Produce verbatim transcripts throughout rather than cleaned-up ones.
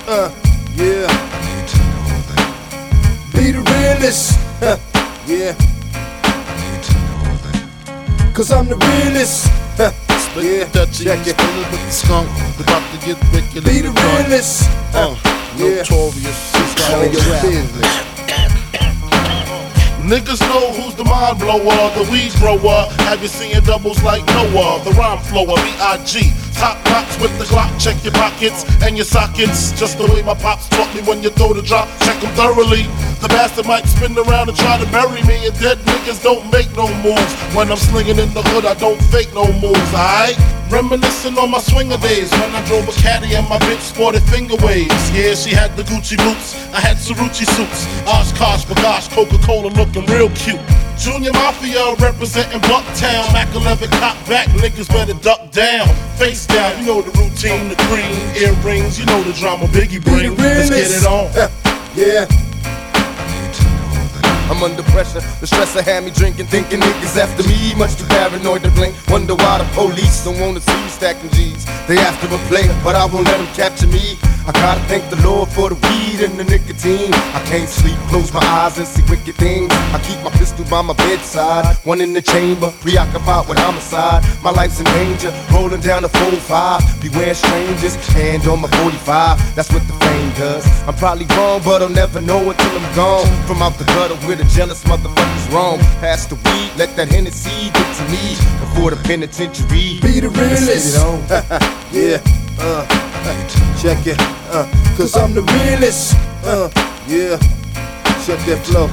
uh, yeah. Be the realest, uh, yeah. Cause I'm the realest, uh, yeah. Check it. With the skunk, about to get wicked. Be the realest, uh, yeah. Notorious. Telling your business. Niggas know who's the mind blower, the weed grower. Have you seen doubles like Noah? The rhyme flower, B I G Top knots with the Glock, check your pockets and your sockets. Just the way my pops taught me, when you throw the drop, check them thoroughly. The bastard might spin around and try to bury me, and dead niggas don't make no moves. When I'm slinging in the hood, I don't fake no moves, alright? Reminiscing on my swinger days, when I drove a caddy and my bitch sported finger waves. Yeah, she had the Gucci boots, I had Cerucci suits. Oshkosh, Bagash, Coca-Cola looking real cute. Junior Mafia representing Bucktown. Mac eleven cop back, niggas better duck down. Face down, you know the routine, the green earrings, you know the drama Biggie bring. Let's get it on. Yeah. I'm under pressure, the stressor had me drinking, thinking niggas after me. Much too paranoid to blink, wonder why the police don't wanna see me stacking G's. They after a player, but I won't let them capture me. I gotta thank the Lord for the weed and the nicotine. I can't sleep, close my eyes and see wicked things. I keep my pistol by my bedside, one in the chamber, preoccupied with homicide. My life's in danger, rolling down the four five. Beware strangers, hand on my forty-five. That's what the fame does. I'm probably wrong, but I'll never know until I'm gone. From out the gutter where the jealous motherfuckers roam. Pass the weed, let that Hennessy get to me before the penitentiary. Be the realest. Yeah, uh, check it, uh, cause I'm the realest. Uh, yeah, check that flow.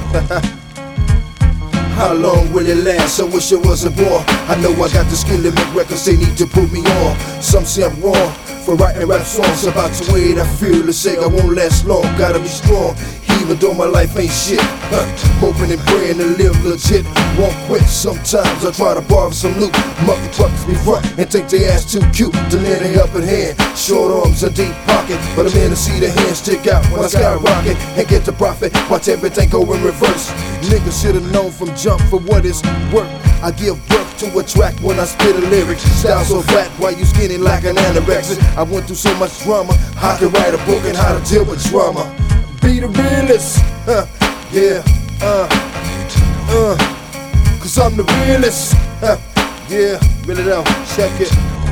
How long will it last? I wish I wasn't born. I know I got the skill to make records, they need to put me on. Some say I'm wrong for writing rap songs about the way that I feel. To say I won't last long, gotta be strong. Even though my life ain't shit, huh. Hoping and praying to live legit. Won't quit, sometimes I try to borrow some loot. Motherfuckers be front and think they ass too cute to lend a helping hand. Short arms and deep pocket, but I'm in to see the hands stick out when I skyrocket and get the profit. Watch everything go in reverse. Niggas should've known from jump for what it's worth. I give birth to a track when I spit a lyric. Style so fat, why you skinny like an anorexic? I went through so much drama, I can write a book on how to deal with drama. Be the realest, huh, yeah, uh, uh, cause I'm the realest, huh, yeah, really don't, check it.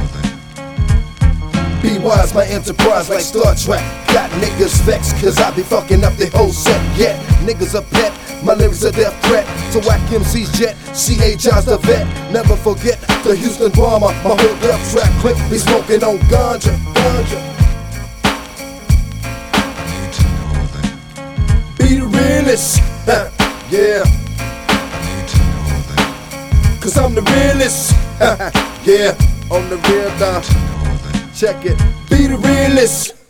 Be wise, my enterprise like Star Trek. Got niggas vexed cause I be fucking up the whole set. Yeah, niggas a pet, my lyrics a death threat. To whack M C's jet, C H I's the vet. Never forget the Houston drama, my whole death track clip be smoking on ganja, ganja. Be the realest, huh, yeah, cause I'm the realest, huh, yeah, on the real dog, check it, be the realest.